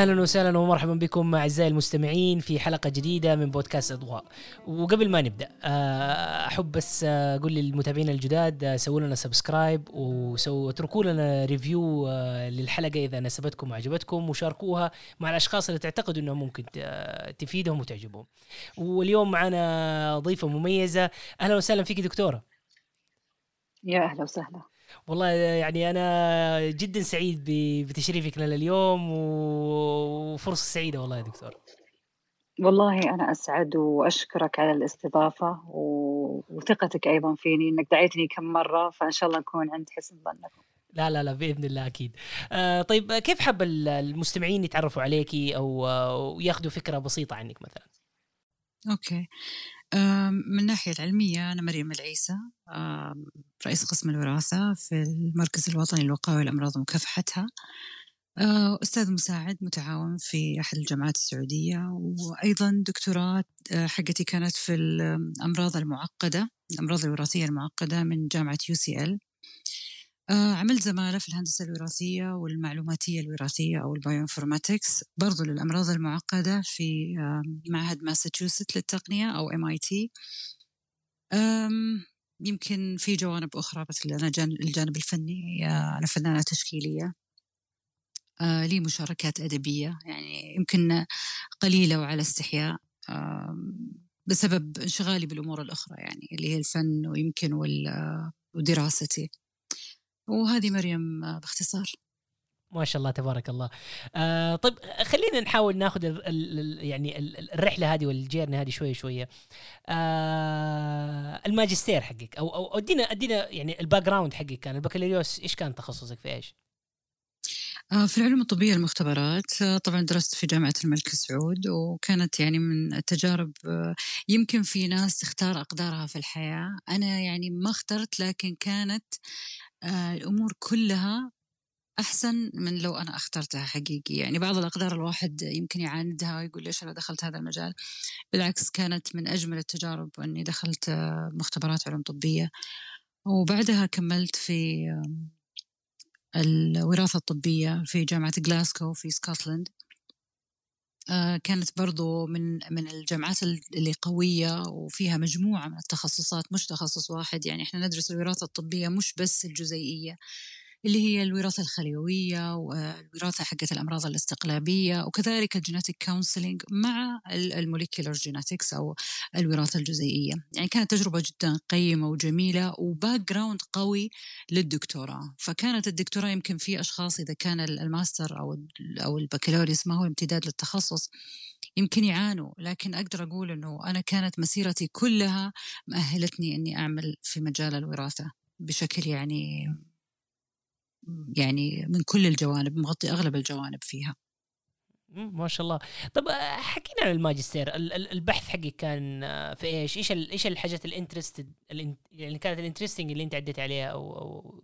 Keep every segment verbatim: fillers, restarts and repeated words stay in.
أهلا وسهلا ومرحبا بكم أعزائي المستمعين في حلقة جديدة من بودكاست أضواء. وقبل ما نبدأ أحب بس أقول للمتابعين الجداد سووا لنا سبسكرايب واتركوا لنا ريفيو للحلقة إذا ناسبتكم وعجبتكم، وشاركوها مع الأشخاص اللي تعتقدوا أنه ممكن تفيدهم وتعجبهم. واليوم معنا ضيفة مميزة. أهلا وسهلا فيك دكتورة. يا أهلا وسهلا. والله يعني أنا جدا سعيد بتشريفك لنا اليوم وفرصة سعيدة والله يا دكتور. والله أنا أسعد وأشكرك على الاستضافة وثقتك أيضا فيني، إنك دعيتني كم مرة، فإن شاء الله نكون عند حسن ظنكم. لا لا لا بإذن الله أكيد. آه طيب كيف حب المستمعين يتعرفوا عليكي أو ياخدوا فكرة بسيطة عنك مثلا؟ أوكي، من الناحية العلمية أنا مريم العيسى، رئيس قسم الوراثة في المركز الوطني للوقاية والأمراض ومكافحتها، أستاذ مساعد متعاون في أحد الجامعات السعودية، وأيضا دكتوراه حقتي كانت في الأمراض المعقدة الأمراض الوراثية المعقدة من جامعة يو سي إل. عملت زمالة في الهندسة الوراثية والمعلوماتية الوراثية أو البايوانفورماتكس برضو للأمراض المعقدة في معهد ماساتشوست للتقنية أو إم آي تي. يمكن في جوانب أخرى، بس أنا الجانب الفني أنا فنانة تشكيلية، لي مشاركات أدبية يعني يمكن قليلة وعلى استحياء بسبب انشغالي بالأمور الأخرى يعني اللي هي الفن ويمكن ودراستي. وهذه مريم باختصار. ما شاء الله تبارك الله. آه طيب خلينا نحاول ناخذ ال ال يعني الرحله هذه والجيرني هذه شويه شويه. آه الماجستير حقك او او ادينا ادينا يعني الباك جراوند حقك، كان البكالوريوس ايش كان تخصصك في ايش؟ في العلوم الطبية المختبرات. طبعا درست في جامعة الملك سعود، وكانت يعني من التجارب. يمكن في ناس تختار أقدارها في الحياة، أنا يعني ما اخترت، لكن كانت الأمور كلها أحسن من لو أنا اخترتها حقيقي. يعني بعض الأقدار الواحد يمكن يعاندها ويقول ليش أنا دخلت هذا المجال، بالعكس كانت من أجمل التجارب أني دخلت مختبرات علوم طبية، وبعدها كملت في الوراثة الطبية في جامعة غلاسكو في اسكتلند. آه كانت برضو من من الجامعات اللي قوية وفيها مجموعة من التخصصات، مش تخصص واحد. يعني احنا ندرس الوراثة الطبية مش بس الجزيئية اللي هي الوراثة الخليوية والوراثة حقت الأمراض الاستقلابية، وكذلك الجيناتيك كونسلينج مع الموليكولر جيناتكس أو الوراثة الجزيئية. يعني كانت تجربة جدا قيمة وجميلة وباك جراوند قوي للدكتوراه. فكانت الدكتوراه يمكن في أشخاص إذا كان الماستر أو أو البكالوريوس ما هو امتداد للتخصص يمكن يعانوا، لكن أقدر أقول أنه أنا كانت مسيرتي كلها مؤهلتني أني أعمل في مجال الوراثة بشكل يعني يعني من كل الجوانب، مغطي أغلب الجوانب فيها. ما شاء الله. طب حكينا عن الماجستير، البحث حقك كان في ايش؟ ايش ايش الحاجات الانترستد يعني كانت الانترستنج اللي انت عديت عليها او او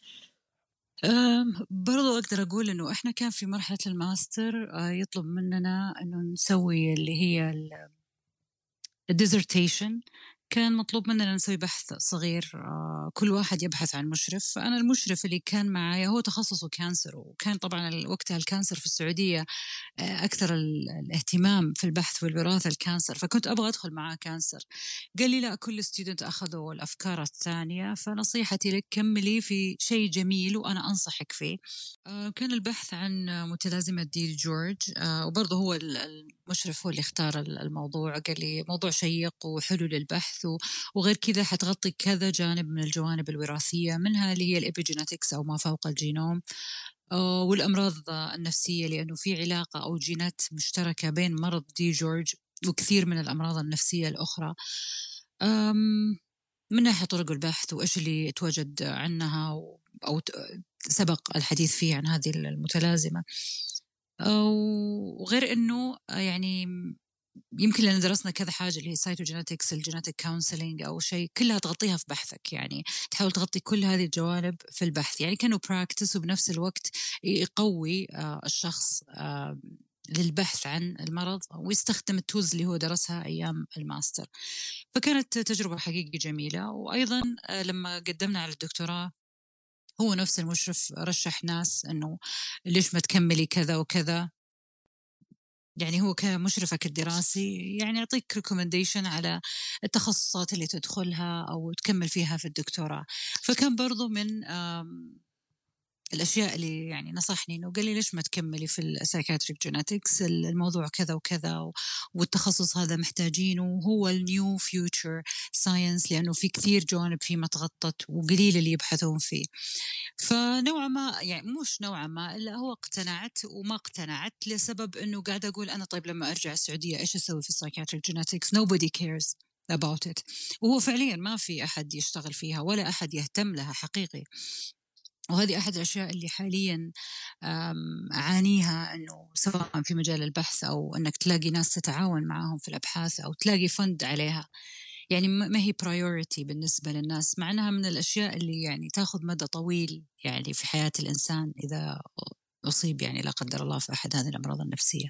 برضو أقدر أقول إنه إحنا كان في مرحلة الماستر يطلب مننا إنه نسوي اللي هي الديزرتيشن. كان مطلوب مننا نسوي بحث صغير، كل واحد يبحث عن مشرف. فأنا المشرف اللي كان معي هو تخصصه كانسر، وكان طبعا وقتها الكانسر في السعودية أكثر الاهتمام في البحث والوراثة الكانسر، فكنت أبغى أدخل معاه كانسر. قال لي لا، كل ستودنت أخذوا الأفكار الثانية، فنصيحتي لك كملي في شيء جميل وأنا أنصحك فيه. كان البحث عن متلازمة دي جورج، وبرضه هو المشرف هو اللي اختار الموضوع. قال لي موضوع شيق وحلو للبحث، وغير كذا حتغطي كذا جانب من الجوانب الوراثية، منها اللي هي الإبيجيناتكس أو ما فوق الجينوم، والأمراض النفسية، لأنه في علاقة أو جينات مشتركة بين مرض دي جورج وكثير من الأمراض النفسية الأخرى. من ناحية طرق البحث وإيش اللي يتوجد عنها أو سبق الحديث فيه عن هذه المتلازمة، وغير أنه يعني يمكن لأن درسنا كذا حاجة اللي هي سايتوجينetics الجيناتيك كونسلينج أو شيء، كلها تغطيها في بحثك. يعني تحاول تغطي كل هذه الجوانب في البحث، يعني كانوا براكتس وبنفس الوقت يقوي الشخص للبحث عن المرض ويستخدم التولز اللي هو درسها أيام الماستر. فكانت تجربة حقيقة جميلة. وأيضا لما قدمنا على الدكتوراه هو نفس المشرف رشح ناس أنه ليش ما تكملي كذا وكذا، يعني هو كمشرفك الدراسي يعني يعطيك ريكومنديشن على التخصصات اللي تدخلها أو تكمل فيها في الدكتوراه. فكان برضو من الأشياء اللي يعني نصحني إنه قال لي ليش ما تكملي في السايكاتريك جيناتكس، الموضوع كذا وكذا والتخصص هذا محتاجينه وهو النيو فيوتشر ساينس، لأنه في كثير جوانب فيه ما تغطت وقليل اللي يبحثون فيه. فنوعا ما يعني مش نوعا ما إلا هو اقتنعت وما اقتنعت لسبب إنه قاعدة أقول أنا طيب لما أرجع السعودية إيش أسوي في السايكاتريك جيناتكس؟ nobody cares about it. وهو فعليا ما في أحد يشتغل فيها ولا أحد يهتم لها حقيقي. وهذه أحد الأشياء اللي حالياً أعانيها، أنه سواء في مجال البحث أو أنك تلاقي ناس تتعاون معهم في الأبحاث أو تلاقي فند عليها، يعني ما هي priority بالنسبة للناس، مع أنها من الأشياء اللي يعني تأخذ مدى طويل يعني في حياة الإنسان إذا أصيب يعني لا قدر الله في أحد هذه الأمراض النفسية.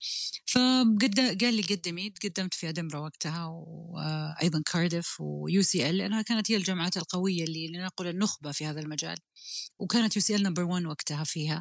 فقد قال لي قدمي، تقدمت في أدنبرا وقتها وأيضا كارديف ويو سي إل، لأنها كانت هي الجامعات القوية اللي لنقول النخبة في هذا المجال، وكانت يو سي إل نمبر وان وقتها فيها.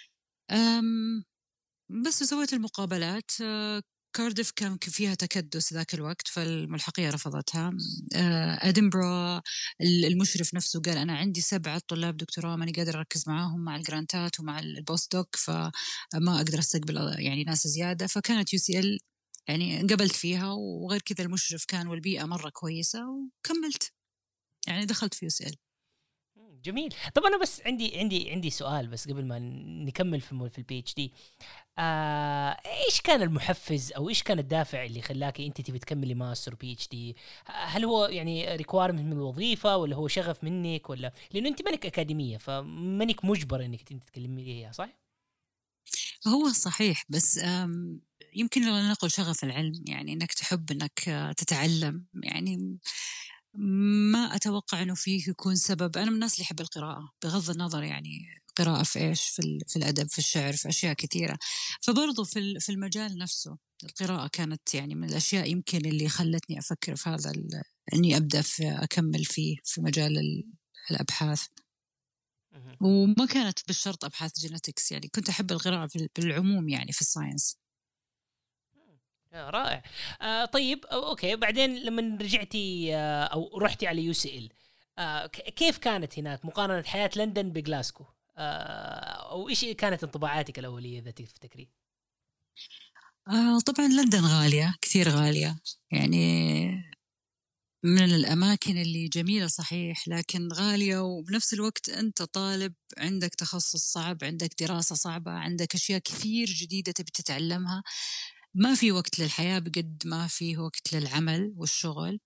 أم بس سويت المقابلات. كارديف كان فيها تكدس ذاك الوقت فالملحقية رفضتها. أدنبرا المشرف نفسه قال أنا عندي سبعة طلاب دكتوراه ماني قادر أركز معاهم مع الجرانتات ومع البوست دوك، فما أقدر أستقبل يعني ناس زيادة. فكانت يو سي إل يعني قبلت فيها، وغير كذا المشرف كان والبيئة مرة كويسة وكملت يعني دخلت في يو سي إل. جميل. طب انا بس عندي عندي عندي سؤال بس قبل ما نكمل في في البي اتش دي. آه، ايش كان المحفز او ايش كان الدافع اللي خلاكي انت تبي تكملي ماستر بي اتش دي؟ هل هو يعني ريكويرمنت من الوظيفه ولا هو شغف منك، ولا لانه انت مانك اكاديميه فمانك مجبره انك تتكلمي ليها، صح؟ هو صحيح، بس يمكن لو نقول شغف العلم، يعني انك تحب انك تتعلم، يعني ما أتوقع أنه فيه يكون سبب. أنا من الناس اللي يحب القراءة بغض النظر يعني قراءة في إيش، في, في الأدب، في الشعر، في أشياء كثيرة. فبرضو في, في المجال نفسه القراءة كانت يعني من الأشياء يمكن اللي خلتني أفكر في هذا، أني أبدأ في أكمل فيه في مجال الأبحاث. وما كانت بالشرط أبحاث جيناتكس، يعني كنت أحب القراءة بالعموم يعني في الساينس. رائع. آه طيب اوكي، بعدين لما رجعتي آه او رحتي على يو سي ال، آه كيف كانت هناك مقارنة حياة لندن بغلاسكو؟ آه او ايش كانت انطباعاتك الاولية اذا تفتكري؟ آه طبعا لندن غالية، كثير غالية، يعني من الأماكن اللي جميلة صحيح لكن غالية، وبنفس الوقت أنت طالب عندك تخصص صعب، عندك دراسة صعبة، عندك أشياء كثير جديدة تبي تتعلمها. ما في وقت للحياة بقد ما في وقت للعمل والشغل.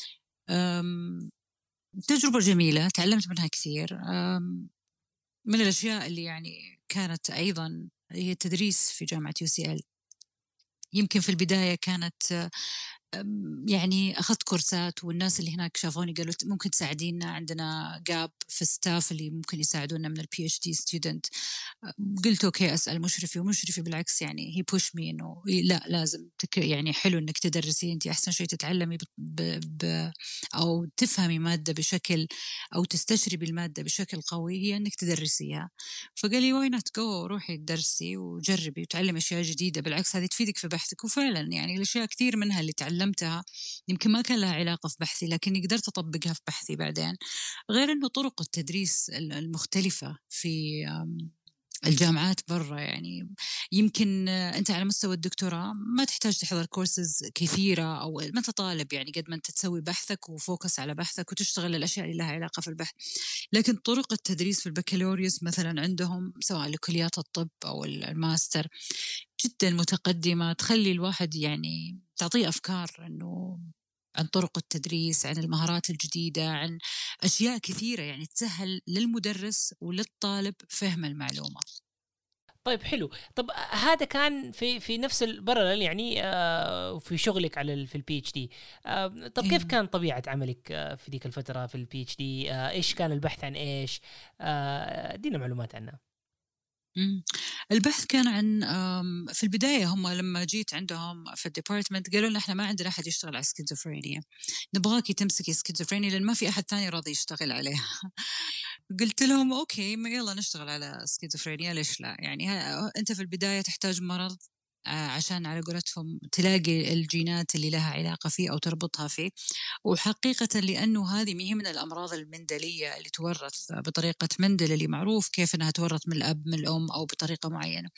تجربة جميلة تعلمت منها كثير. من الأشياء اللي يعني كانت أيضا هي التدريس في جامعة يو سي إل. يمكن في البداية كانت يعني أخذت كورسات، والناس اللي هناك شافوني قالوا ممكن تساعدينا، عندنا جاب في الستاف اللي ممكن يساعدونا من البي اتش دي ستودنت. قلت أوكي أسأل مشرفي، ومشرفي بالعكس يعني هي بوش مي إنه لا لازم تك يعني حلو إنك تدرسي، أنت أحسن شيء تتعلمي ب ب ب أو تفهمي مادة بشكل أو تستشربي المادة بشكل قوي هي إنك تدرسيها. فقال لي واي نوت جو، روحي تدرسي وجربي وتعلمي أشياء جديدة، بالعكس هذه تفيدك في بحثك. وفعلا يعني الأشياء كثير منها اللي تعلمتها يمكن ما كان لها علاقة في بحثي لكني قدرت أطبقها في بحثي بعدين. غير أنه طرق التدريس المختلفة في الجامعات برا، يعني يمكن أنت على مستوى الدكتوراه ما تحتاج تحضر كورسز كثيرة أو ما أنت طالب، يعني قد ما أنت تسوي بحثك وفوكس على بحثك وتشتغل الأشياء اللي لها علاقة في البحث. لكن طرق التدريس في البكالوريوس مثلا عندهم سواء لكليات الطب أو الماستر جدا متقدمة، تخلي الواحد يعني تعطيه أفكار أنه عن طرق التدريس، عن المهارات الجديدة، عن أشياء كثيرة يعني تسهل للمدرس وللطالب فهم المعلومة. طيب حلو. طب هذا كان في في نفس البرل يعني آه في شغلك على في البي اتش دي. آه طب كيف كان طبيعة عملك آه في ذيك الفترة في البي اتش دي؟ آه ايش كان البحث عن ايش؟ آه ادينا معلومات عنها. البحث كان عن في البداية هم لما جيت عندهم في الديبارتمنت قالوا لنا احنا ما عندنا أحد يشتغل على سكيزوفرينيا، نبغاكي تمسكي سكيزوفرينيا لأن ما في أحد تاني راضي يشتغل عليها. قلت لهم أوكي يلا نشتغل على سكيزوفرينيا، ليش لا؟ يعني أنت في البداية تحتاج مرض عشان على قولتهم تلاقي الجينات اللي لها علاقة فيه أو تربطها فيه. وحقيقة لأنه هذه هي من الأمراض المندلية اللي تورث بطريقة مندل اللي معروف كيف أنها تورث من الأب من الأم أو بطريقة معينة.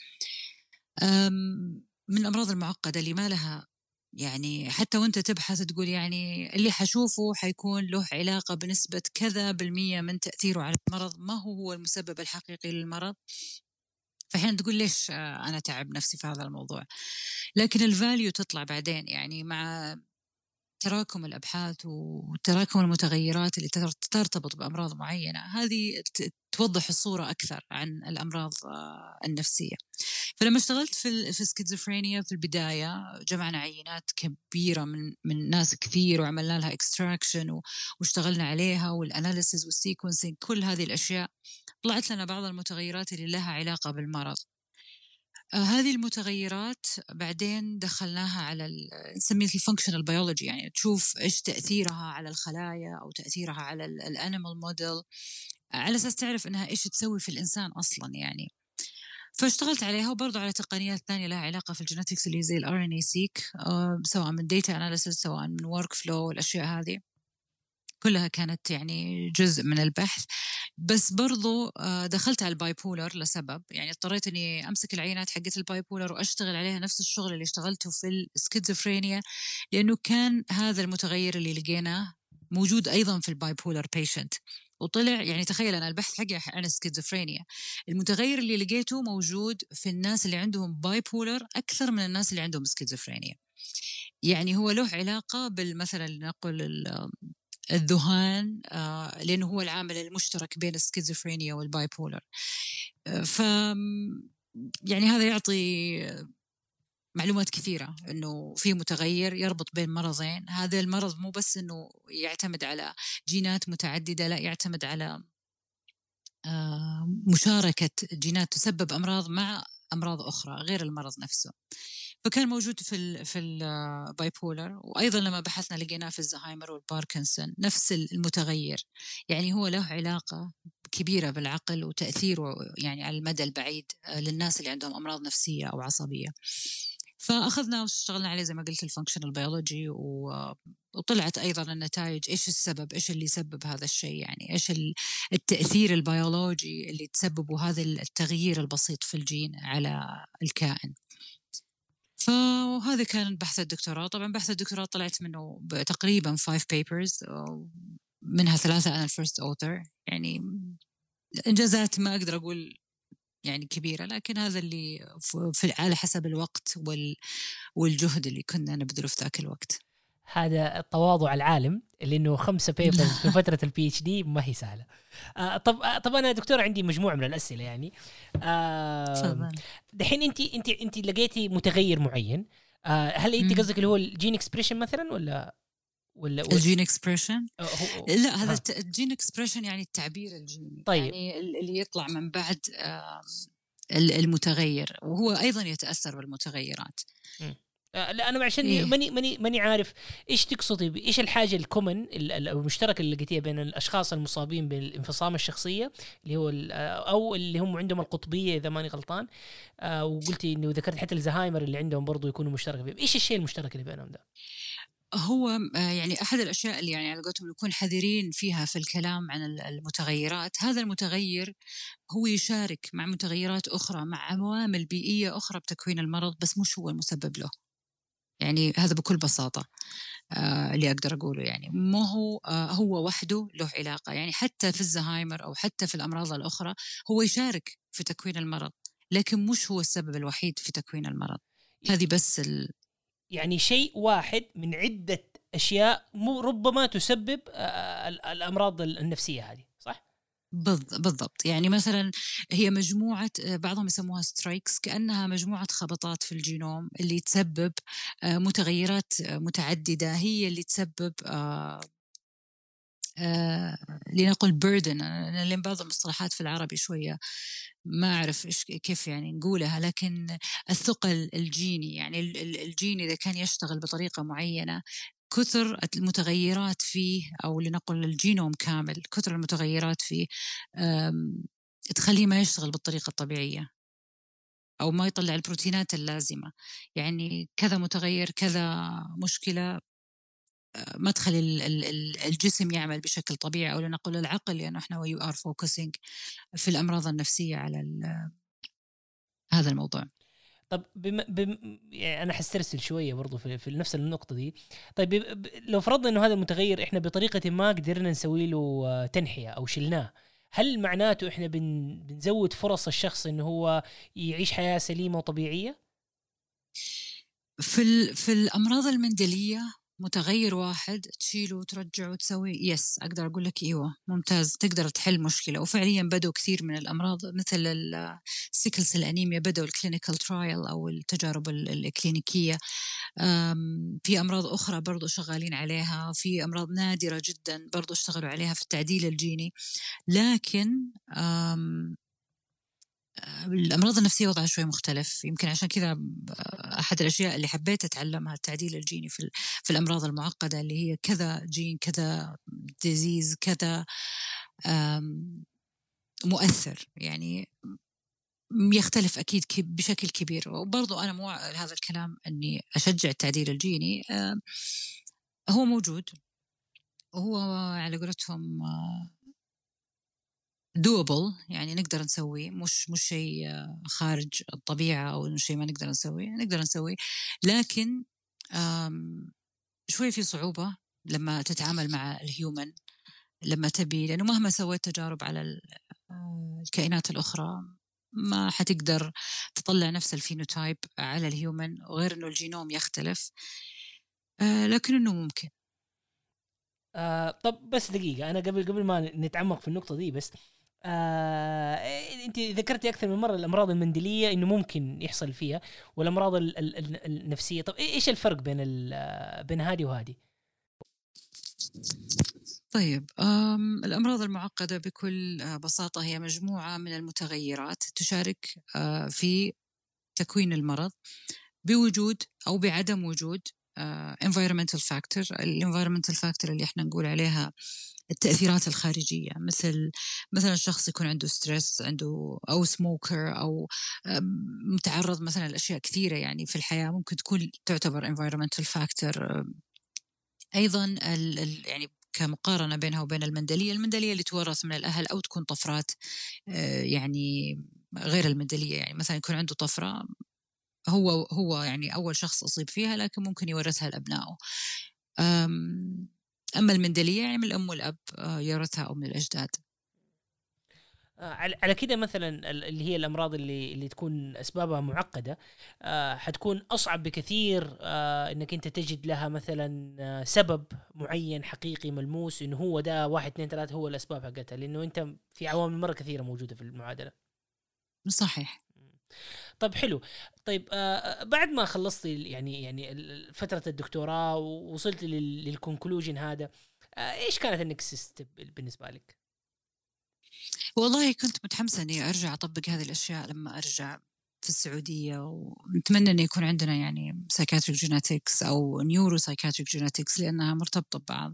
من الأمراض المعقدة اللي ما لها يعني حتى وانت تبحث تقول يعني اللي حشوفه حيكون له علاقة بنسبة كذا بالمية من تأثيره على المرض، ما هو هو المسبب الحقيقي للمرض. فحين تقول ليش أنا تعب نفسي في هذا الموضوع، لكن الفاليو تطلع بعدين يعني مع تراكم الأبحاث وتراكم المتغيرات اللي ترتبط بأمراض معينة، هذه توضح الصورة أكثر عن الأمراض النفسية. فلما اشتغلت في في السكيزوفرينيا في البداية جمعنا عينات كبيرة من من ناس كثير وعملنا لها اكستراكشن واشتغلنا عليها والاناليسيز والسيكونسينج، كل هذه الأشياء طلعت لنا بعض المتغيرات اللي لها علاقة بالمرض. آه هذه المتغيرات بعدين دخلناها على نسميه الفانكشنال بيولوجي، يعني تشوف إيش تأثيرها على الخلايا أو تأثيرها على الانيمال موديل، على أساس تعرف إنها إيش تسوي في الإنسان أصلاً يعني. فاشتغلت عليها وبرضو على تقنيات ثانية لها علاقة في الجينيتكس اللي زي ال إر إن إيه seq، آه سواء من data analysis سواء من work flow والأشياء هذه كلها كانت يعني جزء من البحث. بس برضو دخلت على البايبولر لسبب، يعني اضطريت أني أمسك العينات حقت البايبولر وأشتغل عليها نفس الشغل اللي اشتغلته في السكيزوفرينيا، لأنه كان هذا المتغير اللي لقيناه موجود أيضا في البايبولر بيشنت. وطلع يعني تخيل أنا البحث حقي عن السكيزوفرينيا، المتغير اللي لقيته موجود في الناس اللي عندهم بايبولر أكثر من الناس اللي عندهم سكيزوفرينيا. يعني هو له علاقة بالمثلا نقول الذهان، آه لأنه هو العامل المشترك بين السكيزوفرينيا والبايبولر. آه ف يعني هذا يعطي معلومات كثيرة إنه في متغير يربط بين مرضين. هذا المرض مو بس إنه يعتمد على جينات متعددة، لا يعتمد على آه مشاركة جينات تسبب أمراض مع أمراض أخرى غير المرض نفسه. فكان موجود في ال في البايبولر، وأيضا لما بحثنا لقيناه في الزهايمر والباركنسون نفس المتغير. يعني هو له علاقة كبيرة بالعقل وتأثيره يعني على المدى البعيد للناس اللي عندهم أمراض نفسية أو عصبية. فأخذنا واشتغلنا عليه زي ما قلت الفانكشنال بيولوجي، وطلعت أيضا النتائج إيش السبب، إيش اللي يسبب هذا الشيء، يعني إيش التأثير البيولوجي اللي تسببه هذا التغيير البسيط في الجين على الكائن. فهذا كان بحث الدكتوراه. طبعا بحث الدكتوراه طلعت منه تقريبا five papers، منها ثلاثة أنا الفيرست أوثر. يعني إنجازات ما أقدر أقول يعني كبيرة، لكن هذا اللي في على حسب الوقت وال والجهد اللي كنا نبذله في ذاك الوقت. هذا التواضع العالم، لأنه خمسة بيبرز في فترة البي اتش دي ما هي سهلة. آه طب طب أنا دكتور عندي مجموعة من الأسئلة يعني. آه دحين أنت أنت أنت لقيتي متغير معين، آه هل أنت قصدك اللي هو الجين إكسبريشن مثلا ولا ولا الجين إكسبريشن؟ لا هذا آه. الجين إكسبريشن يعني التعبير الجيني، طيب. يعني اللي يطلع من بعد آه المتغير، وهو أيضا يتأثر بالمتغيرات. م. لا أنا عشان إيه؟ ماني ماني ماني عارف إيش تقصدي بإيش الحاجة الكومن المشتركة اللي لقيتيها بين الأشخاص المصابين بالانفصام الشخصية اللي هو أو اللي هم عندهم القطبية إذا ماني غلطان، آه وقلتي إنه ذكرت حتى الزهايمر اللي عندهم برضو يكونوا مشترك فيه. إيش الشيء المشترك اللي بينهم ده؟ هو يعني أحد الأشياء اللي يعني على قولتهم نكون حذرين فيها في الكلام عن المتغيرات، هذا المتغير هو يشارك مع متغيرات أخرى مع عوامل بيئية أخرى بتكوين المرض، بس مش هو المسبب له. يعني هذا بكل بساطة آه اللي أقدر أقوله، يعني مو هو آه هو وحده له علاقة. يعني حتى في الزهايمر أو حتى في الأمراض الأخرى هو يشارك في تكوين المرض، لكن مش هو السبب الوحيد في تكوين المرض. هذه بس ال... يعني شيء واحد من عدة أشياء ربما تسبب آه الأمراض النفسية هذه، صح؟ بالضبط. يعني مثلا هي مجموعة، بعضهم يسموها سترايكس، كأنها مجموعة خبطات في الجينوم اللي تسبب متغيرات متعددة، هي اللي تسبب آه آه لنقول بيردن، لأن بعض المصطلحات في العربي شوية ما أعرف إيش كيف يعني نقولها، لكن الثقل الجيني، يعني الجين إذا كان يشتغل بطريقة معينة كثر المتغيرات فيه، أو لنقل الجينوم كامل كثر المتغيرات فيه تخليه ما يشتغل بالطريقة الطبيعية. أو ما يطلع البروتينات اللازمة. يعني كذا متغير كذا مشكلة ما تخلي الجسم يعمل بشكل طبيعي، أو لنقل العقل، لأنه إحنا we are focusing في الأمراض النفسية على هذا الموضوع. طب بم... بم... يعني أنا حسترسل شوية برضو في, في نفس النقطة دي. طيب ب... لو فرضنا إنه هذا المتغير إحنا بطريقة ما قدرنا نسوي له تنحية أو شلناه، هل معناته إحنا بن... بنزود فرص الشخص إنه هو يعيش حياة سليمة وطبيعية؟ في ال... في الأمراض المندلية متغير واحد تشيله وترجعه وتسوي يس أقدر أقول لك إيوه ممتاز تقدر تحل مشكلة. وفعليا بدوا كثير من الأمراض مثل السيكلس الأنيميا بدوا الكلينيكال ترايل أو التجارب الكلينيكية. في أمراض أخرى برضو شغالين عليها، في أمراض نادرة جدا برضو اشتغلوا عليها في التعديل الجيني. لكن الأمراض النفسية وضعها شوي مختلف، يمكن عشان كذا أحد الأشياء اللي حبيت أتعلمها التعديل الجيني في في الأمراض المعقدة اللي هي كذا جين كذا ديزيز كذا مؤثر، يعني يختلف أكيد بشكل كبير. وبرضو أنا مو هذا الكلام أني أشجع التعديل الجيني، هو موجود وهو على قولتهم doable، يعني نقدر نسويه، مش مش شيء خارج الطبيعة أو شيء ما نقدر نسويه، نقدر نسويه. لكن شوي في صعوبة لما تتعامل مع الهيومن، لما تبي، لأنه مهما سويت تجارب على الكائنات الأخرى ما حتقدر تطلع نفس الفينوتايب على الهيومن، غير أنه الجينوم يختلف، لكن أنه ممكن. آه طب بس دقيقة، أنا قبل قبل ما نتعمق في النقطة دي بس آه، أنت ذكرتي أكثر من مرة الأمراض المندلية إنه ممكن يحصل فيها، والأمراض ال ال النفسية. طب إيش الفرق بين بين هذه وهذه؟ طيب الأمراض المعقدة بكل بساطة هي مجموعة من المتغيرات تشارك في تكوين المرض بوجود أو بعدم وجود environmental factor. الenvironmental factor اللي احنا نقول عليها التأثيرات الخارجية، مثل مثلا الشخص يكون عنده ستريس، عنده أو سموكر، أو متعرض مثلا لأشياء كثيرة يعني في الحياة ممكن تكون تعتبر environmental factor. أيضا ال ال يعني كمقارنة بينها وبين المندلية، المندلية اللي تورث من الأهل أو تكون طفرات يعني غير المندلية، يعني مثلا يكون عنده طفرة هو هو يعني أول شخص أصيب فيها، لكن ممكن يورثها لأبنائه. أما المندلية يعني من الأم والأب يورثها أو من الأجداد. على كده مثلا اللي هي الأمراض اللي اللي تكون أسبابها معقدة حتكون أصعب بكثير إنك أنت تجد لها مثلا سبب معين حقيقي ملموس إنه هو ده واحد اثنين ثلاثة هو الأسباب حقتها، لأنه أنت في عوامل مرة كثيرة موجودة في المعادلة. صحيح. طيب حلو. طيب آه بعد ما خلصتي يعني يعني فترة الدكتوراه ووصلت للكونكلوجن هذا، آه ايش كانت النكست ستيب بالنسبة لك؟ والله كنت متحمسة اني ارجع اطبق هذه الاشياء لما ارجع في السعودية، ونتمنى ان يكون عندنا يعني سايكاتريك جينيتكس او نيورو سايكاتريك جينيتكس لانها مرتبطة ببعض.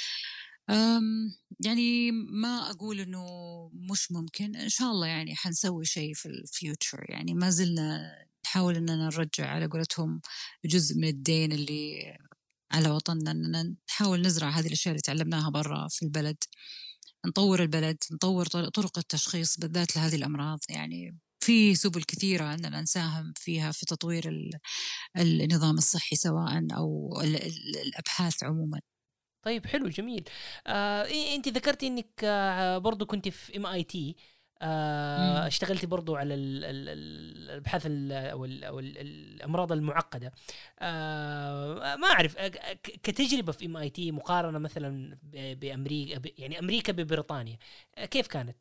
يعني ما أقول إنه مش ممكن، إن شاء الله يعني حنسوي شيء في الفيوتشر، يعني ما زلنا نحاول إننا نرجع على قولتهم جزء من الدين اللي على وطننا، إننا نحاول نزرع هذه الأشياء اللي تعلمناها برا في البلد، نطور البلد، نطور طرق التشخيص بالذات لهذه الأمراض. يعني في سبل كثيرة أننا نساهم فيها في تطوير النظام الصحي سواء أو الأبحاث عموما. طيب حلو جميل. آه، انت ذكرتي انك آه برضو كنت في ام اي تي، آه اشتغلتي برضو على الابحاث او الامراض المعقده. آه ما اعرف كتجربه في ام اي تي مقارنه مثلا بامريكا، يعني امريكا ببريطانيا، كيف كانت؟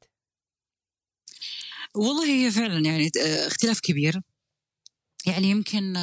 والله هي فعلا يعني اختلاف كبير. يعني يمكن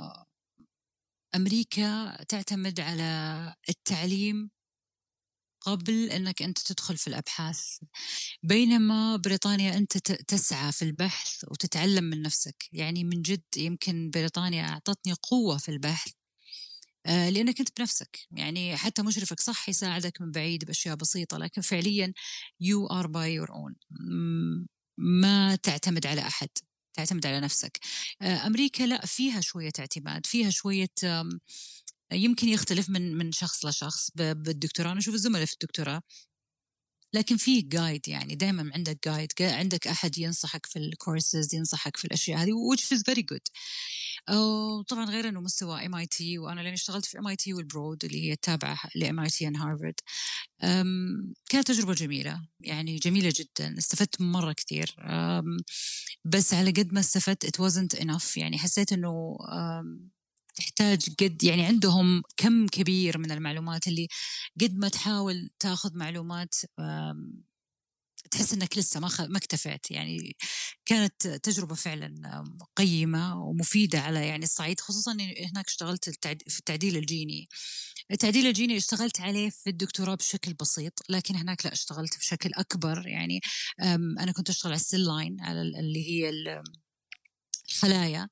أمريكا تعتمد على التعليم قبل أنك أنت تدخل في الأبحاث، بينما بريطانيا أنت تسعى في البحث وتتعلم من نفسك. يعني من جد يمكن بريطانيا أعطتني قوة في البحث آه لأنك أنت بنفسك، يعني حتى مشرفك صح يساعدك من بعيد بأشياء بسيطة، لكن فعليا you are by your own، ما تعتمد على أحد. تعتمد على نفسك. أمريكا لا، فيها شوية اعتماد، فيها شوية يمكن يختلف من من شخص لشخص. بالدكتوراه نشوف الزملاء في الدكتوراه لكن فيه جايد، يعني دائما عندك جايد، عندك أحد ينصحك في الكورسز، ينصحك في الأشياء هذه which is very good. أو طبعا غير إنه مستوى إم آي تي، وأنا لأني اشتغلت في إم آي تي والبرود اللي هي التابعة ل إم آي تي and هارفارد، كانت تجربة جميلة، يعني جميلة جدا، استفدت مرة كثير. بس على قد ما استفدت it wasn't enough، يعني حسيت إنه تحتاج قد، يعني عندهم كم كبير من المعلومات اللي قد ما تحاول تاخذ معلومات تحس انك لسه ما ما اكتفيت. يعني كانت تجربه فعلا قيمه ومفيده على يعني الصعيد، خصوصا هناك اشتغلت في التعديل الجيني. التعديل الجيني اشتغلت عليه في الدكتوراه بشكل بسيط، لكن هناك لا، اشتغلت بشكل اكبر. يعني انا كنت اشتغل على السيل لاين، على اللي هي الخلايا،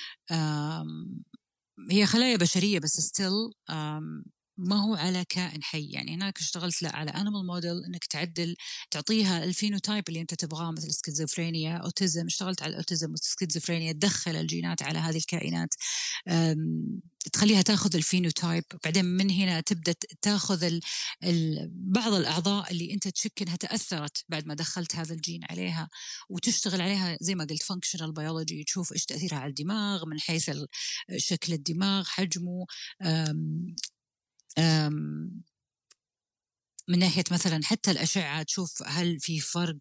هي خلايا بشريه بس ستيل ما هو على كائن حي. يعني هناك اشتغلت لا على انيمال موديل، انك تعدل تعطيها الفينوتايب اللي انت تبغاه، مثل السكيزوفرينيا، اوتيزم. اشتغلت على الاوتيزم والسكيزوفرينيا، تدخل الجينات على هذه الكائنات، تخليها تاخذ الفينوتايب، بعدين من هنا تبدا تاخذ ال ال بعض الاعضاء اللي انت تشك انها تاثرت بعد ما دخلت هذا الجين عليها، وتشتغل عليها زي ما قلت فانكشنال بيولوجي، تشوف ايش تاثيرها على الدماغ من حيث شكل الدماغ، حجمه، أم أم من ناحية مثلا حتى الأشعة، تشوف هل في فرق.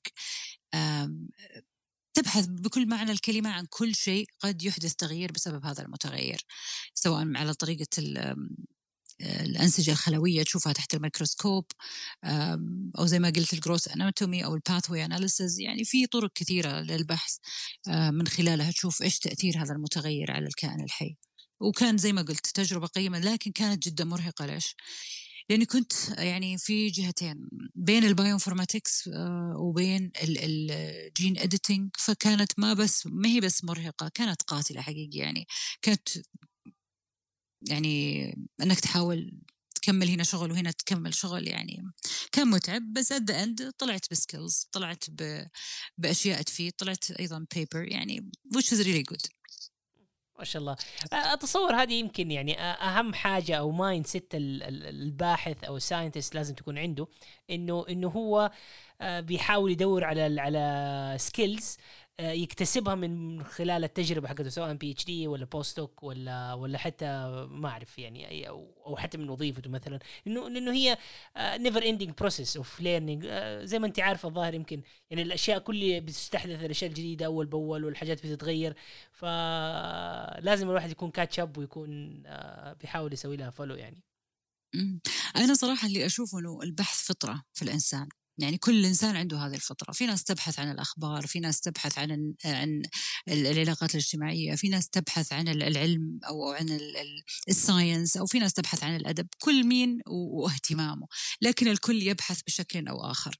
تبحث بكل معنى الكلمة عن كل شيء قد يحدث تغيير بسبب هذا المتغير، سواء على طريقة الأنسجة الخلوية تشوفها تحت الميكروسكوب، أو زي ما قلت الجروس أناتومي أو الباثوي أناليسيز. يعني في طرق كثيرة للبحث من خلالها تشوف إيش تأثير هذا المتغير على الكائن الحي. وكان زي ما قلت تجربة قيمة، لكن كانت جدا مرهقة. ليش؟ لأني كنت يعني في جهتين، بين البايوانفورماتكس وبين الجين إديتينج، فكانت ما بس ما هي بس مرهقة، كانت قاتلة حقيقي. يعني كانت يعني أنك تحاول تكمل هنا شغل وهنا تكمل شغل، يعني كان متعب. بس at the end طلعت بسكيلز، طلعت بأشياء تفيد، طلعت أيضا paper يعني which is really good. ما شاء الله. أتصور هذه يمكن يعني أهم حاجة أو مايند سيت الباحث أو الساينتست لازم تكون عنده، إنه إنه هو بيحاول يدور على على سكيلز يكتسبها من خلال التجربة حقته، سواء بي اتش دي ولا بوستوك ولا ولا حتى ما أعرف يعني، أو حتى من وظيفته مثلا. إنه إنه هي never ending process of learning. زي ما أنت عارفة الظاهر يمكن يعني الأشياء كل بتستحدث، الأشياء الجديدة أول بأول، والحاجات بتتغير، فلازم الواحد يكون كاتشاب ويكون بيحاول يسوي لها فولو. يعني أنا صراحة اللي أشوف إنه البحث فطرة في الإنسان، يعني كل إنسان عنده هذه الفطرة. في ناس تبحث عن الأخبار، في ناس تبحث عن عن العلاقات الاجتماعية، في ناس تبحث عن العلم أو عن الساينس، أو في ناس تبحث عن الأدب، كل مين واهتمامه، لكن الكل يبحث بشكل أو آخر.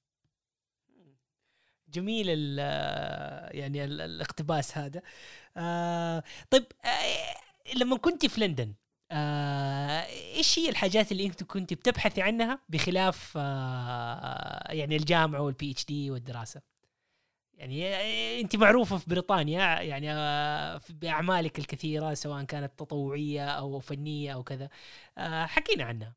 جميل ال يعني ال الاقتباس هذا. آه طيب، آه لما كنت في لندن، آه إيش هي الحاجات اللي أنت كنت بتبحثي عنها بخلاف آه يعني الجامعة والبي اتش دي والدراسة؟ يعني أنت معروفة في بريطانيا يعني آه بأعمالك الكثيرة، سواء كانت تطوعية أو فنية أو كذا. آه حكينا عنها.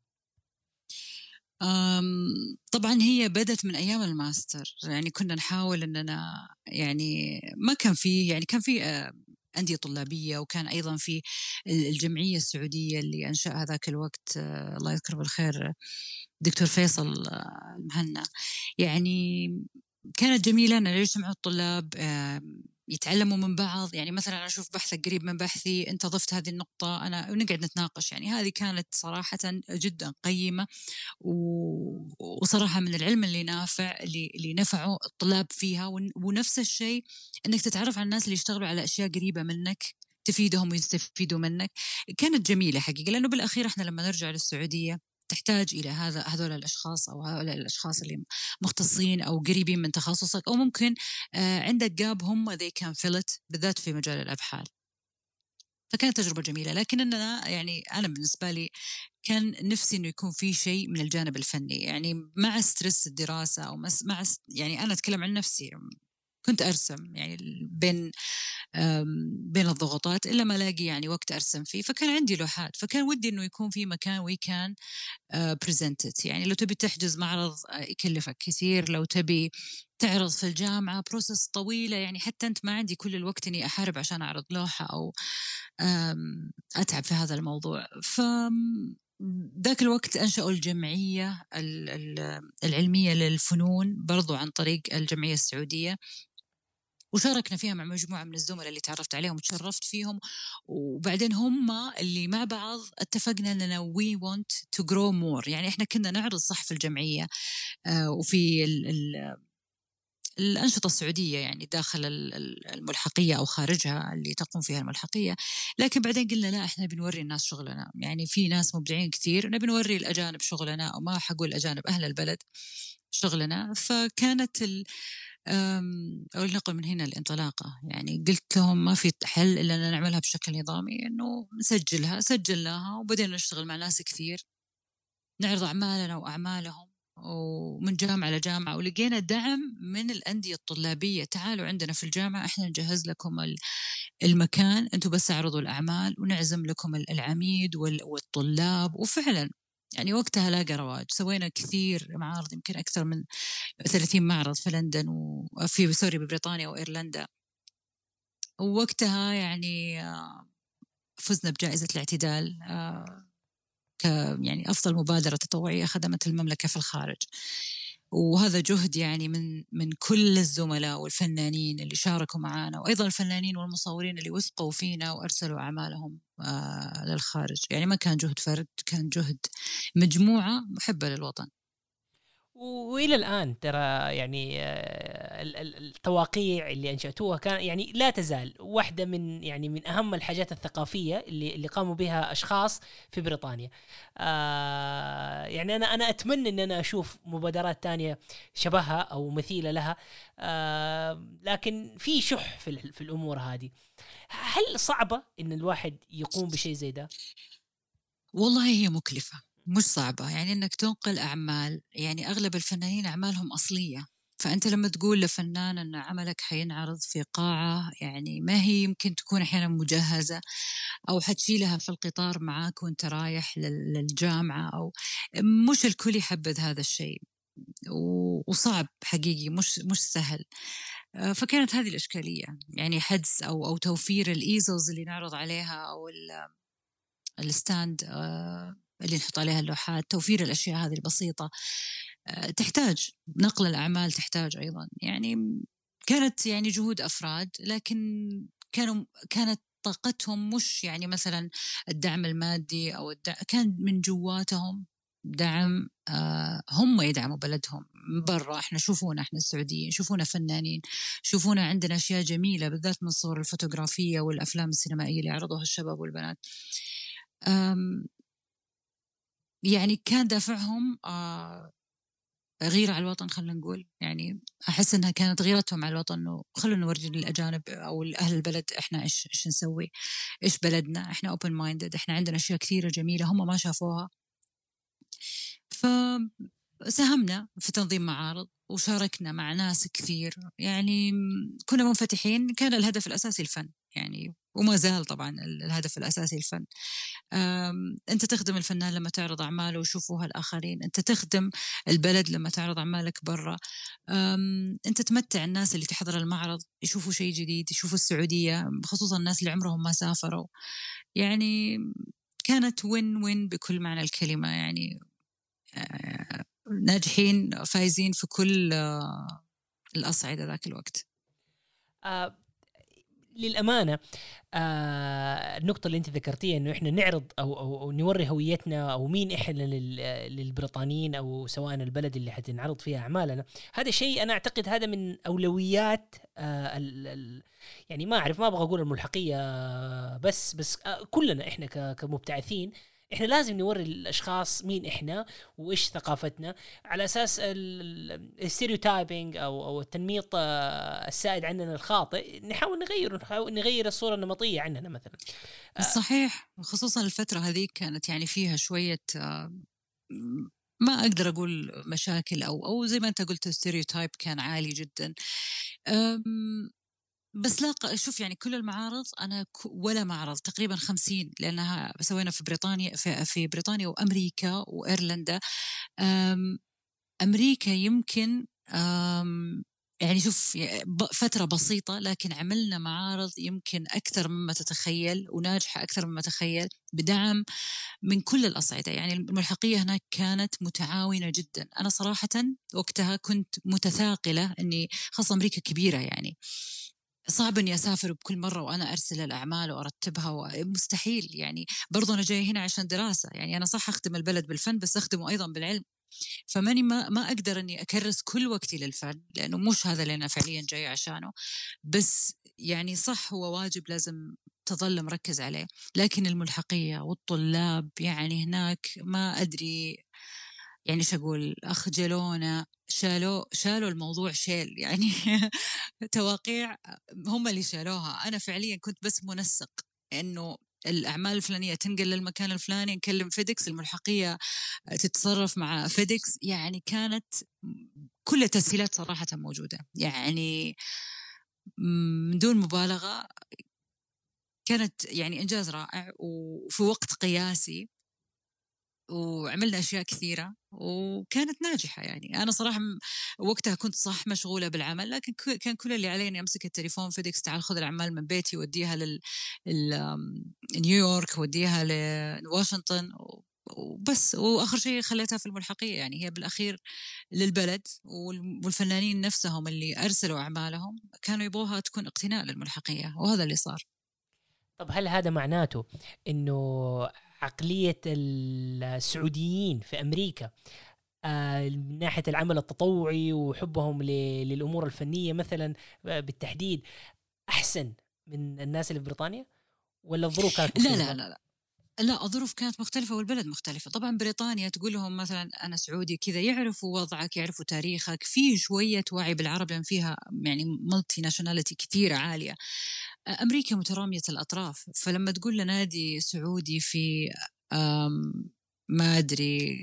طبعا هي بدت من أيام الماستر، يعني كنا نحاول أننا يعني ما كان فيه، يعني كان فيه أندية طلابية، وكان أيضا في الجمعية السعودية اللي أنشأ هذاك الوقت الله يذكره بالخير دكتور فيصل المهنا. يعني كانت جميلة أن يجتمعوا الطلاب يتعلموا من بعض. يعني مثلا أنا أشوف بحثك قريب من بحثي، أنت ضفت هذه النقطة، أنا ونقعد نتناقش. يعني هذه كانت صراحة جدا قيمة، وصراحة من العلم اللي نافع اللي, اللي نفعوا الطلاب فيها. ونفس الشيء أنك تتعرف على الناس اللي يشتغلوا على أشياء قريبة منك، تفيدهم ويستفيدوا منك. كانت جميلة حقيقة، لأنه بالأخير إحنا لما نرجع للسعودية تحتاج إلى هذا هذول الأشخاص، أو هؤلاء الأشخاص اللي مختصين أو قريبين من تخصصك، أو ممكن آه عندك جاب هم they can fill it، بالذات في مجال الأبحاث. فكانت تجربة جميلة. لكن أنا يعني أنا بالنسبة لي كان نفسي إنه يكون في شيء من الجانب الفني، يعني مع ستريس الدراسة أو مع يعني أنا أتكلم عن نفسي، كنت أرسم يعني بين بين الضغوطات إلا ما لاقي يعني وقت أرسم فيه، فكان عندي لوحات، فكان ودي إنه يكون في مكان ويكان بريزنتد. يعني لو تبي تحجز معرض يكلفك كثير، لو تبي تعرض في الجامعة بروسس طويلة، يعني حتى أنت ما عندي كل الوقت إني أحارب عشان أعرض لوحة أو أتعب في هذا الموضوع. ف ذاك الوقت أنشأوا الجمعية العلمية للفنون برضو عن طريق الجمعية السعودية، وشاركنا فيها مع مجموعة من الزملاء اللي تعرفت عليهم وتشرفت فيهم. وبعدين هم اللي مع بعض اتفقنا أننا we want to grow more. يعني إحنا كنا نعرض صح في الجمعية آه وفي ال ال الأنشطة السعودية، يعني داخل الملحقية أو خارجها اللي تقوم فيها الملحقية، لكن بعدين قلنا لا، إحنا بنوري الناس شغلنا. يعني في ناس مبدعين كثير، نبي نوري الأجانب شغلنا، أو ما حقول الأجانب، أهل البلد شغلنا. فكانت ال أو نقل من هنا الانطلاقة. يعني قلت لهم ما في حل إلا أن نعملها بشكل نظامي، إنه نسجلها. سجلناها وبدأنا نشتغل مع ناس كثير، نعرض أعمالنا وأعمالهم ومن جامعة لجامعة، ولقينا دعم من الأندية الطلابية. تعالوا عندنا في الجامعة، إحنا نجهز لكم المكان، أنتوا بس اعرضوا الأعمال ونعزم لكم العميد والطلاب. وفعلا يعني وقتها لاقى رواج. سوينا كثير معارض، يمكن أكثر من ثلاثين معرض في لندن وفي سوري ببريطانيا وإيرلندا. ووقتها يعني فزنا بجائزة الاعتدال ك يعني أفضل مبادرة تطوعية خدمت المملكة في الخارج. وهذا جهد يعني من من كل الزملاء والفنانين اللي شاركوا معنا، وأيضا الفنانين والمصورين اللي وثقوا فينا وأرسلوا أعمالهم آه للخارج. يعني ما كان جهد فرد، كان جهد مجموعة محبة للوطن. والى الان ترى يعني التواقيع اللي انشاتوها كان يعني لا تزال واحده من يعني من اهم الحاجات الثقافيه اللي اللي قاموا بها اشخاص في بريطانيا. آه يعني انا انا اتمنى ان انا اشوف مبادرات تانية شبهها او مثيله لها. آه لكن في شح في في الامور هذه. هل صعبه ان الواحد يقوم بشيء زي ده؟ والله هي مكلفه، مش صعبة. يعني إنك تنقل أعمال، يعني أغلب الفنانين أعمالهم أصلية، فأنت لما تقول لفنان أن عملك حينعرض في قاعة، يعني ما هي يمكن تكون أحيانا مجهزة، أو حتشيلها في القطار معاك وانت رايح للجامعة، أو مش الكل يحبذ هذا الشيء، وصعب حقيقي، مش مش سهل. فكانت هذه الإشكالية، يعني حدس أو أو توفير الإيزوز اللي نعرض عليها، أو الستاند اللي نحط عليها اللوحات. توفير الأشياء هذه البسيطة تحتاج نقل الأعمال، تحتاج أيضا يعني كانت يعني جهود أفراد، لكن كانوا كانت طاقتهم مش يعني مثلا الدعم المادي أو الدعم، كان من جواتهم دعم. آه هم يدعموا بلدهم برا. احنا شوفونا، احنا السعوديين، شوفونا فنانين، شوفونا عندنا أشياء جميلة، بالذات من الصور الفوتوغرافية والأفلام السينمائية اللي يعرضوها الشباب والبنات. يعني كان دافعهم آه غيرة على الوطن، خلينا نقول. يعني أحس أنها كانت غيرتهم على الوطن، إنه خلونا نوري للأجانب أو أهل البلد إحنا إيش إيش نسوي، إيش بلدنا، إحنا open minded، إحنا عندنا أشياء كثيرة جميلة هم ما شافوها. فساهمنا في تنظيم معارض وشاركنا مع ناس كثير، يعني كنا منفتحين. كان الهدف الأساسي الفن يعني، وما زال طبعا الهدف الأساسي الفن. أنت تخدم الفنان لما تعرض أعماله ويشوفوها الآخرين، أنت تخدم البلد لما تعرض أعمالك برا، أنت تمتع الناس اللي تحضر المعرض يشوفوا شيء جديد، يشوفوا السعودية، خصوصا الناس اللي عمرهم ما سافروا. يعني كانت وين وين بكل معنى الكلمة. يعني ناجحين فايزين في كل الأصعدة ذاك الوقت. آه للأمانة آه النقطة اللي أنت ذكرتيها إنه إحنا نعرض أو, أو, أو نوري هويتنا أو مين إحنا للبريطانيين أو سواء البلد اللي حتنعرض فيها أعمالنا، هذا شيء أنا أعتقد هذا من أولويات آه ال ال يعني ما أعرف، ما أبغى أقول الملحقية بس بس آه كلنا إحنا كمبتعثين إحنا لازم نوري الأشخاص مين إحنا وإيش ثقافتنا، على أساس الستيريوتايبينج أو أو التنميط السائد عننا الخاطئ نحاول نغير نحاول نغير الصورة النمطية عننا مثلا. صحيح، خصوصا الفترة هذه كانت يعني فيها شوية ما أقدر أقول مشاكل أو أو زي ما أنت قلت الستيريوتايب كان عالي جدا. بس لا شوف يعني كل المعارض أنا ولا معرض تقريبا خمسين لأنها سوينا في بريطانيا في, في بريطانيا وأمريكا وإيرلندا. أمريكا يمكن يعني شوف فترة بسيطة لكن عملنا معارض يمكن أكثر مما تتخيل وناجحة أكثر مما تتخيل بدعم من كل الأصعدة. يعني الملحقية هناك كانت متعاونة جدا. أنا صراحة وقتها كنت متثاقلة أني خاصة أمريكا كبيرة يعني صعب أني أسافر بكل مرة وأنا أرسل الأعمال وأرتبها مستحيل. يعني برضو أنا جاي هنا عشان دراسة يعني أنا صح أخدم البلد بالفن بس أخدمه أيضا بالعلم فماني ما ما أقدر أني أكرس كل وقتي للفن لأنه مش هذا اللي أنا فعليا جاي عشانه. بس يعني صح هو واجب لازم تظل مركز عليه. لكن الملحقية والطلاب يعني هناك ما أدري يعني شو أقول أخجلونا شالوا شالوا الموضوع شيل يعني تواقيع هم اللي شالوها. أنا فعليا كنت بس منسق إنه الأعمال الفلانية تنقل للمكان الفلاني نكلم فيديكس الملحقية تتصرف مع فيديكس. يعني كانت كل التسهيلات صراحة موجودة يعني من دون مبالغة كانت يعني إنجاز رائع وفي وقت قياسي وعملنا أشياء كثيرة وكانت ناجحة. يعني أنا صراحة وقتها كنت صح مشغولة بالعمل لكن كان كل اللي عليني أمسك التليفون فيديكس تعال خذ الأعمال من بيتي وديها لل نيويورك وديها لواشنطن وبس. وآخر شيء خليتها في الملحقية يعني هي بالأخير للبلد والفنانين نفسهم اللي أرسلوا أعمالهم كانوا يبغوها تكون اقتناء للملحقية وهذا اللي صار. طب هل هذا معناته إنه عقلية السعوديين في أمريكا آه من ناحية العمل التطوعي وحبهم للأمور الفنية مثلا بالتحديد أحسن من الناس اللي في بريطانيا ولا الظروف كانت مختلفة؟ لا لا لا لا الظروف كانت مختلفة والبلد مختلفة. طبعا بريطانيا تقول لهم مثلا أنا سعودي كذا يعرفوا وضعك يعرفوا تاريخك فيه شوية وعي بالعرب لأن فيها يعني مالتي ناشوناليتي كثيرة عالية. أمريكا مترامية الأطراف فلما تقول لنادي سعودي في ما أدري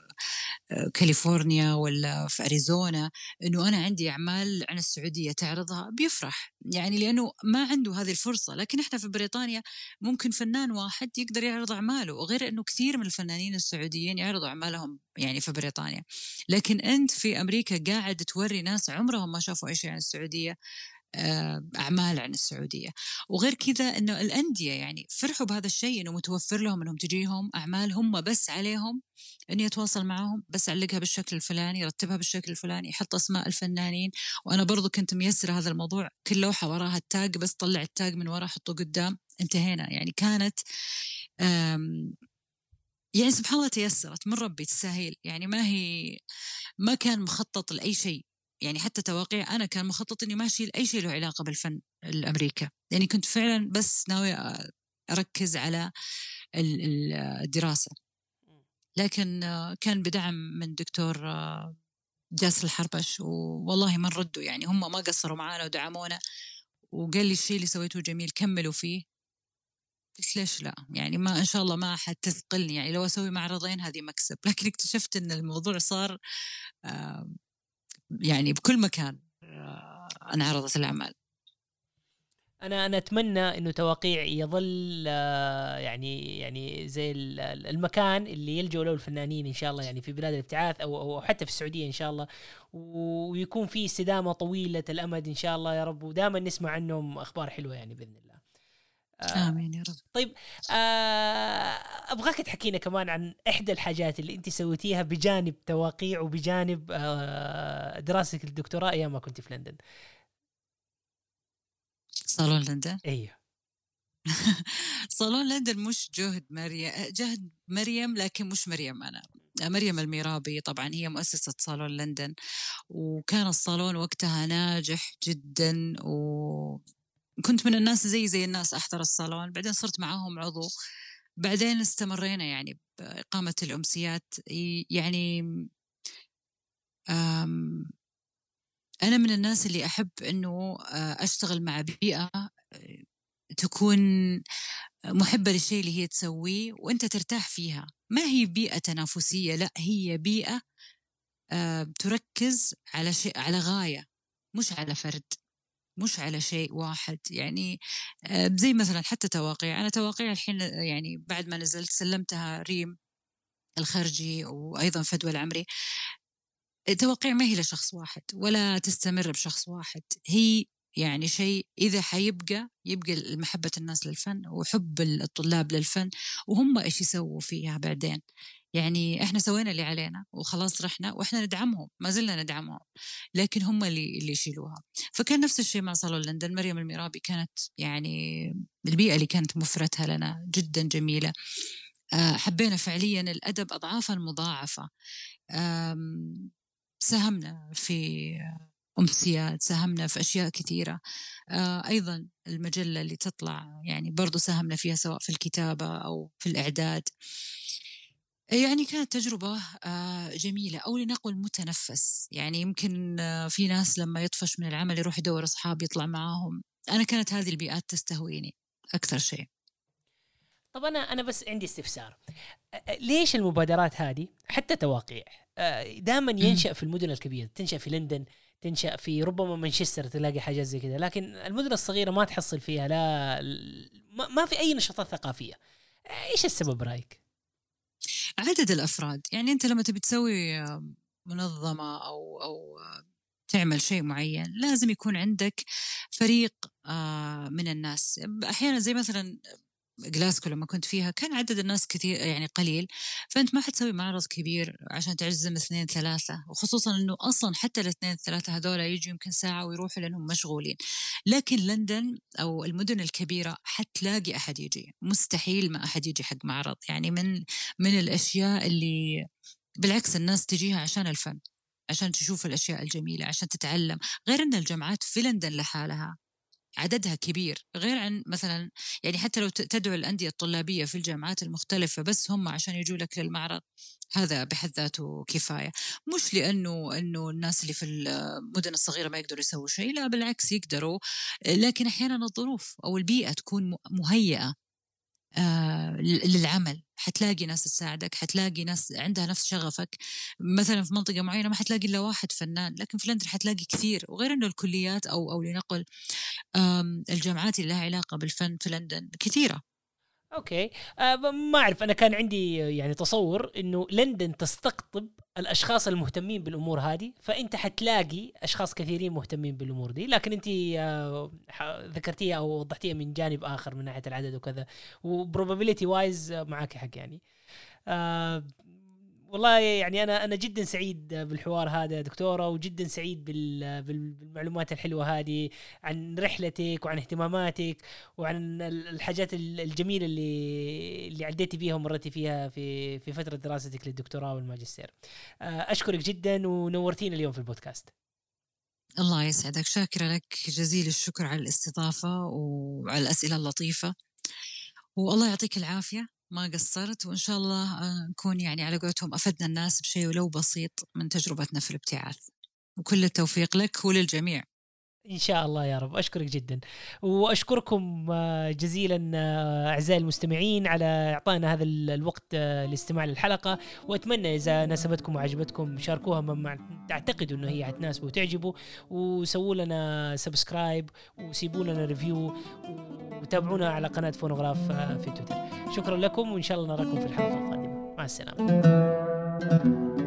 كاليفورنيا ولا في أريزونا أنه أنا عندي أعمال عن السعودية تعرضها بيفرح يعني لأنه ما عنده هذه الفرصة. لكن إحنا في بريطانيا ممكن فنان واحد يقدر يعرض أعماله وغير أنه كثير من الفنانين السعوديين يعرضوا أعمالهم يعني في بريطانيا. لكن أنت في أمريكا قاعد توري ناس عمرهم ما شافوا أي شيء عن السعودية أعمال عن السعودية. وغير كذا أنه الأندية يعني فرحوا بهذا الشيء أنه متوفر لهم أنهم تجيهم أعمال هم بس عليهم أن يتواصل معهم بس علقها بالشكل الفلاني يرتبها بالشكل الفلاني يحط أسماء الفنانين. وأنا برضو كنت ميسرة هذا الموضوع كل لوحة وراها التاج بس طلع التاج من وراء حطه قدام انتهينا. يعني كانت يعني سبحان الله تيسرت من ربي تسهيل يعني ما هي ما كان مخطط لأي شيء. يعني حتى تواقيع أنا كان مخطط إني ماشي لأي شيء له علاقة بالفن الأمريكا يعني كنت فعلا بس ناوي أركز على الدراسة. لكن كان بدعم من دكتور جاسر الحربش والله ما نردوا يعني هم ما قصروا معانا ودعمونا وقال لي الشيء اللي سويته جميل كملوا فيه. بس ليش لا يعني ما إن شاء الله ما حد تثقلني يعني لو أسوي معرضين هذه مكسب. لكن اكتشفت إن الموضوع صار يعني بكل مكان انعرضت الأعمال. أنا أنا أتمنى إنه تواقيع يظل يعني يعني زي المكان اللي يلجوا له الفنانين إن شاء الله يعني في بلاد الابتعاث أو أو حتى في السعودية إن شاء الله ويكون في استدامة طويلة الأمد إن شاء الله يا رب ودائما نسمع عنهم أخبار حلوة يعني بإذن الله. آه آمين يا رب. طيب آه أبغاك تحكينا كمان عن إحدى الحاجات اللي أنت سويتيها بجانب تواقيع وبجانب آه دراستك الدكتوراه أيام ما كنت في لندن. صالون لندن. أيوه. صالون لندن مش جهد مريم جهد مريم لكن مش مريم أنا مريم الميرابي طبعا هي مؤسسة صالون لندن وكان الصالون وقتها ناجح جدا وكنت من الناس زي زي الناس أحضر الصالون. بعدين صرت معهم عضو بعدين استمرينا يعني بإقامة الأمسيات. يعني أنا من الناس اللي أحب أنه أشتغل مع بيئة تكون محبة للشيء اللي هي تسويه وأنت ترتاح فيها. ما هي بيئة تنافسية لا هي بيئة تركز على شيء على غاية مش على فرد. مش على شيء واحد. يعني زي مثلا حتى تواقيع، أنا تواقيع الحين يعني بعد ما نزلت سلمتها ريم الخرجي وأيضا فدوى العمري. تواقيع ما هي لشخص واحد ولا تستمر بشخص واحد، هي يعني شيء إذا حيبقى يبقى محبة الناس للفن وحب الطلاب للفن، وهم إيش يسووا فيها بعدين. يعني إحنا سوينا اللي علينا وخلاص رحنا، وإحنا ندعمهم، ما زلنا ندعمهم، لكن هم اللي اللي يشيلوها. فكان نفس الشيء مع صالون لندن. مريم الميرابي كانت يعني البيئة اللي كانت موفرتها لنا جدا جميلة. حبينا فعليا الأدب أضعافا مضاعفة. ساهمنا في أمسيات، ساهمنا في أشياء كثيرة. أيضا المجلة اللي تطلع يعني برضو ساهمنا فيها سواء في الكتابة أو في الإعداد. يعني كانت تجربة جميلة، أو لنقل متنفس. يعني يمكن في ناس لما يطفش من العمل يروح يدور أصحاب يطلع معاهم، أنا كانت هذه البيئات تستهويني أكثر شيء. طب أنا أنا بس عندي استفسار، ليش المبادرات هذه حتى تواقيع دائما ينشأ في المدن الكبيرة؟ تنشأ في لندن، تنشأ في ربما مانشستر تلاقي حاجات زي كذا، لكن المدن الصغيرة ما تحصل فيها، لا ما في أي نشاطات ثقافية. إيش السبب رأيك؟ عدد الأفراد. يعني أنت لما تبي تسوي منظمة أو أو تعمل شيء معين لازم يكون عندك فريق من الناس. أحيانا زي مثلا جلاسكو لما كنت فيها كان عدد الناس كثير يعني قليل، فأنت ما حتسوي معرض كبير عشان تعزم اثنين ثلاثة، وخصوصا أنه أصلا حتى الاثنين ثلاثة هذول يجوا يمكن ساعة ويروحوا لأنهم مشغولين. لكن لندن أو المدن الكبيرة حتلاقي أحد يجي، مستحيل ما أحد يجي حق معرض. يعني من من الأشياء اللي بالعكس الناس تجيها عشان الفن، عشان تشوف الأشياء الجميلة، عشان تتعلم. غير أن الجامعات في لندن لحالها عددها كبير، غير عن مثلا يعني حتى لو تدعو الأندية الطلابية في الجامعات المختلفة بس هم عشان يجوا لك للمعرض، هذا بحد ذاته كفاية. مش لأنه أنه الناس اللي في المدن الصغيرة ما يقدروا يسووا شيء، لا بالعكس يقدروا، لكن أحيانا الظروف أو البيئة تكون مهيئة آه للعمل. حتلاقي ناس تساعدك، حتلاقي ناس عندها نفس شغفك. مثلا في منطقة معينة ما حتلاقي إلا واحد فنان، لكن في لندن حتلاقي كثير. وغير أنه الكليات أو أو لنقل الجامعات اللي لها علاقة بالفن في لندن كثيرة. أوكي أه ما أعرف، أنا كان عندي يعني تصور إنه لندن تستقطب الأشخاص المهتمين بالأمور هذه، فأنت حتلاقي أشخاص كثيرين مهتمين بالأمور دي، لكن أنت أه ذكرتيها أو وضحتيها من جانب آخر من ناحية العدد وكذا، وبروبابيليتي وايز معك حق يعني. أه والله يعني أنا أنا جدا سعيد بالحوار هذا دكتورة، وجدا سعيد بالمعلومات الحلوة هذه عن رحلتك وعن اهتماماتك وعن الحاجات الجميلة اللي اللي عديتي بيها ومرتي فيها في في فترة دراستك للدكتوراه والماجستير. أشكرك جدا ونورتينا اليوم في البودكاست. الله يسعدك، شاكرة لك جزيل الشكر على الاستضافة وعلى الأسئلة اللطيفة، والله يعطيك العافية، ما قصرت. وإن شاء الله نكون يعني على قولتهم أفدنا الناس بشيء ولو بسيط من تجربتنا في الابتعاث، وكل التوفيق لك وللجميع إن شاء الله يا رب. أشكرك جدا، وأشكركم جزيلا أعزائي المستمعين على إعطائنا هذا الوقت لاستماع للحلقة، وأتمنى إذا ناسبتكم وعجبتكم شاركوها مما تعتقدوا أنه هي هتناسبوا وتعجبوا، وسووا لنا سبسكرايب وسيبوا لنا ريفيو وتابعونا على قناة فونوغراف في تويتر. شكرا لكم، وإن شاء الله نراكم في الحلقة القادمة. مع السلامة.